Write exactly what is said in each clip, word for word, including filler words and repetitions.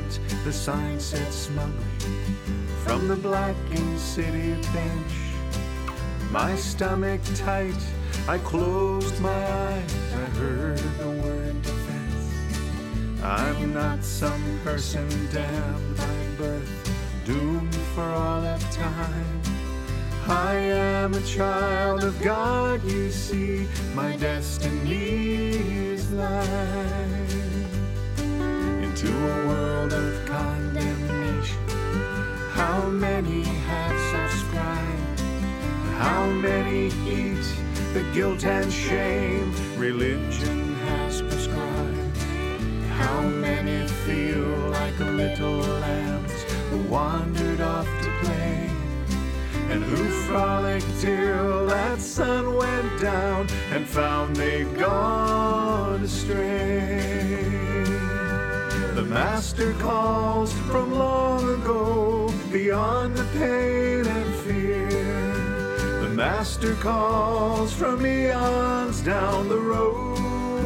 kept the sign said smugly from the blackened city bench. My stomach tight, I closed my eyes, I heard the word defense. I'm not some person damned by birth, doomed for all of time. I am a child of God, you see, my destiny is life. Into a world of condemnation, how many have subscribed? How many eat the guilt and shame religion has prescribed? How many feel like little lambs who wandered off to play, and who frolicked till that sun went down and found they'd gone astray? The Master calls from long ago, beyond the pain and fear. The Master calls from eons down the road.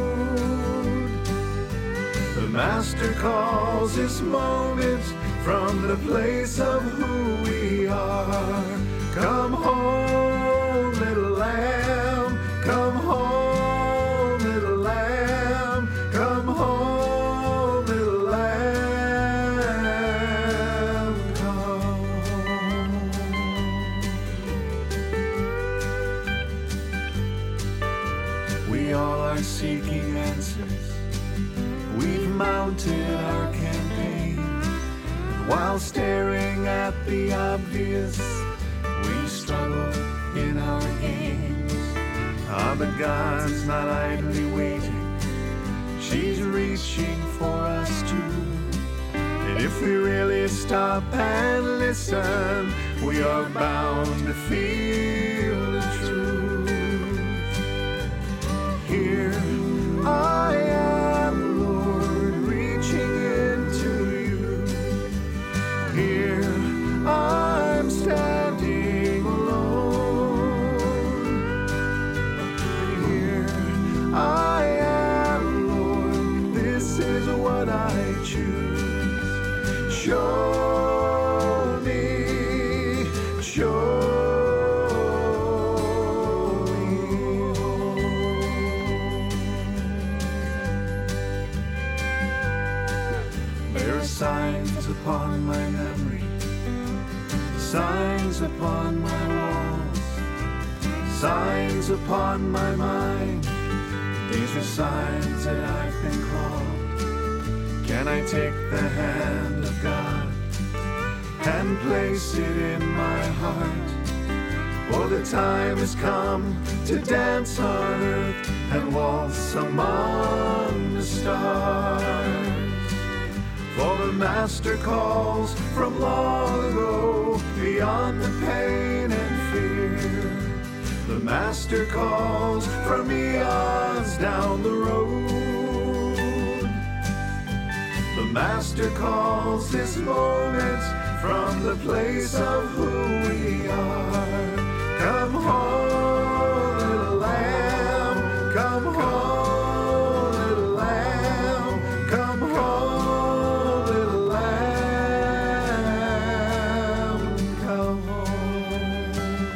The Master calls this moment from the place of who we are. Come home, little lamb, come home, little lamb, come home, little lamb, come home. We all are seeking answers, we've mounted our campaign, and while staring at the obvious, we struggle in our games. Ah, but God's not idly waiting, she's reaching for us too. And if we really stop and listen, we are bound to feel the truth. Here I am, Lord, reaching into you. Here I'm standing alone. Here I am, Lord, this is what I choose. Show me, show me. There are signs upon my memory, signs upon my walls, signs upon my mind. These are signs that I've been called. Can I take the hand of God and place it in my heart? For the time has come to dance on earth and waltz among the stars. For the Master calls from long ago, beyond the pain and fear. The Master calls from eons down the road. The Master calls this moment from the place of who we are. Come home, little lamb, come home, little lamb, come home, little lamb, come home.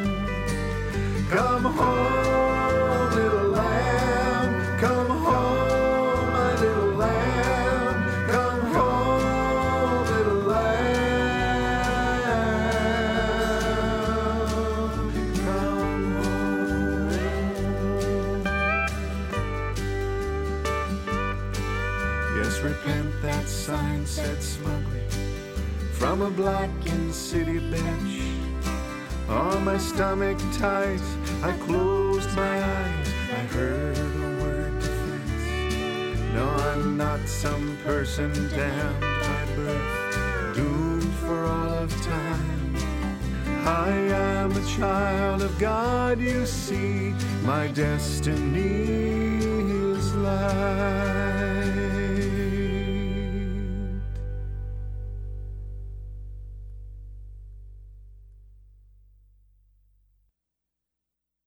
Come home, little lamb, come home, my little lamb, come home, little lamb, come home. Yes, repent, that sign said smugly from a blackened city bench. On my stomach tight, I closed my eyes, I heard a word defense. No, I'm not some person damned by birth, doomed for all of time. I am a child of God, you see, my destiny is life.